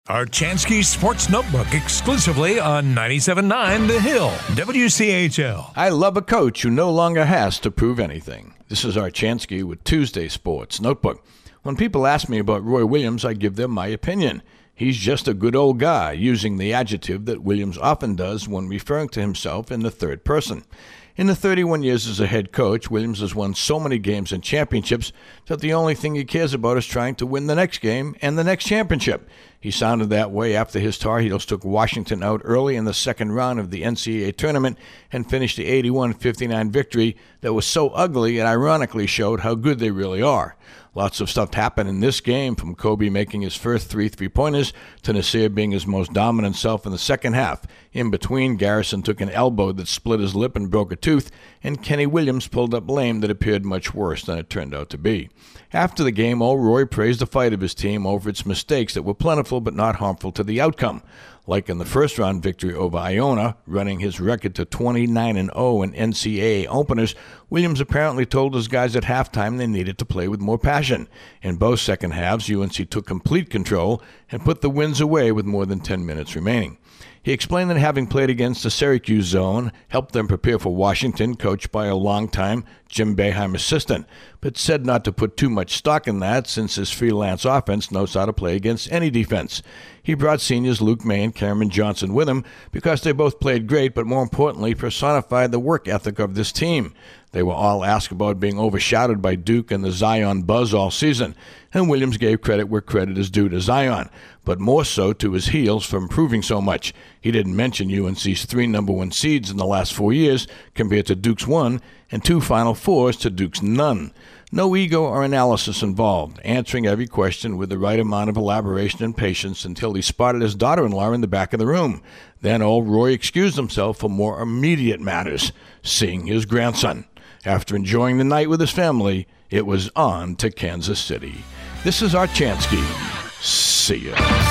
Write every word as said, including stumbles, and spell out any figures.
Archansky Sports Notebook exclusively on ninety-seven point nine The Hill, W C H L. I love a coach who no longer has to prove anything. This is Archansky with Tuesday Sports Notebook. When people ask me about Roy Williams, I give them my opinion. He's just a good old guy, using the adjective that Williams often does when referring to himself in the third person. In the thirty-one years as a head coach, Williams has won so many games and championships that the only thing he cares about is trying to win the next game and the next championship. He sounded that way after his Tar Heels took Washington out early in the second round of the N C double A tournament and finished the eighty-one fifty-nine victory that was so ugly it ironically showed how good they really are. Lots of stuff happened in this game, from Kobe making his first three three-pointers to Nasir being his most dominant self in the second half. In between, Garrison took an elbow that split his lip and broke a tooth, and Kenny Williams pulled up lame that appeared much worse than it turned out to be. After the game, old Roy praised the fight of his team over its mistakes that were plentiful but not harmful to the outcome. Like in the first-round victory over Iona, running his record to twenty-nine and oh in N C double A openers, Williams apparently told his guys at halftime they needed to play with more passion. In both second halves, U N C took complete control and put the wins away with more than ten minutes remaining. He explained that having played against the Syracuse zone helped them prepare for Washington, coached by a longtime Jim Boeheim assistant, but said not to put too much stock in that since his freelance offense knows how to play against any defense. He brought seniors Luke May and Cameron Johnson with him because they both played great, but more importantly, personified the work ethic of this team. They were all asked about being overshadowed by Duke and the Zion buzz all season, and Williams gave credit where credit is due to Zion, but more so to his Heels for improving so much. He didn't mention U N C's three number one seeds in the last four years compared to Duke's one, and two Final Fours to Duke's none. No ego or analysis involved, answering every question with the right amount of elaboration and patience until he spotted his daughter-in-law in the back of the room. Then old Roy excused himself for more immediate matters, seeing his grandson. After enjoying the night with his family, it was on to Kansas City. This is Archansky. See ya.